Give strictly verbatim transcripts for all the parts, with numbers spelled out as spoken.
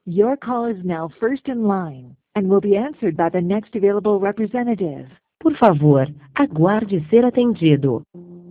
Your call is now first in line and will be answered by the next available representative. Por favor, aguarde ser atendido.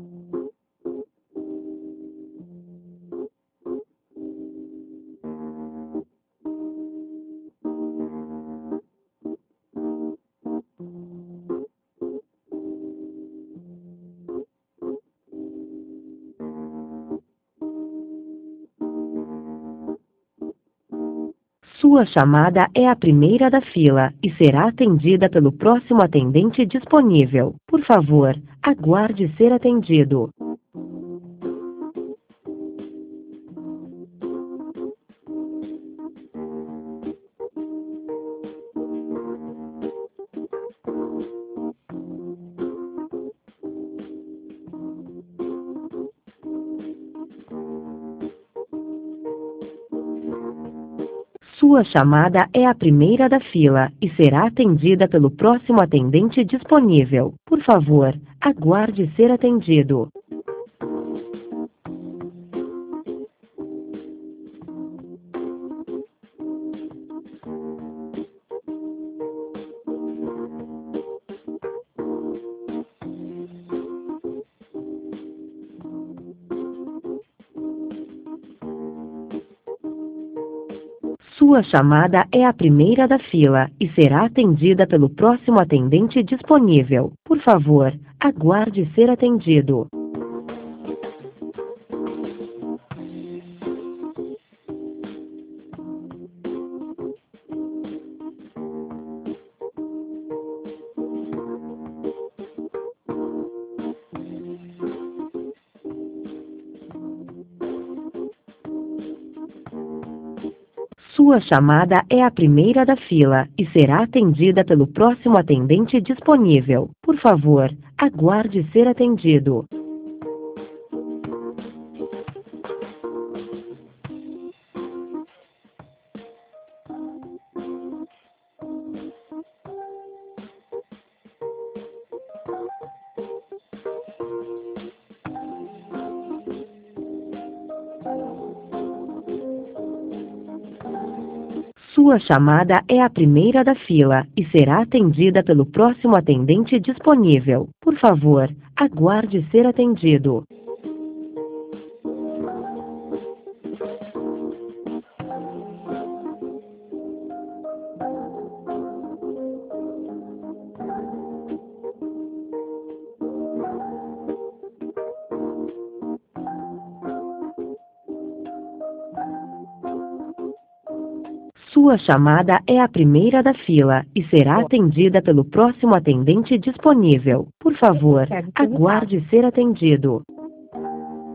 Sua chamada é a primeira da fila e será atendida pelo próximo atendente disponível. Por favor, aguarde ser atendido. Sua chamada é a primeira da fila e será atendida pelo próximo atendente disponível. Por favor, aguarde ser atendido. Sua chamada é a primeira da fila e será atendida pelo próximo atendente disponível. Por favor, aguarde ser atendido. Sua chamada é a primeira da fila e será atendida pelo próximo atendente disponível. Por favor, aguarde ser atendido. Sua chamada é a primeira da fila e será atendida pelo próximo atendente disponível. Por favor, aguarde ser atendido. Sua chamada é a primeira da fila e será atendida pelo próximo atendente disponível. Por favor, aguarde ser atendido.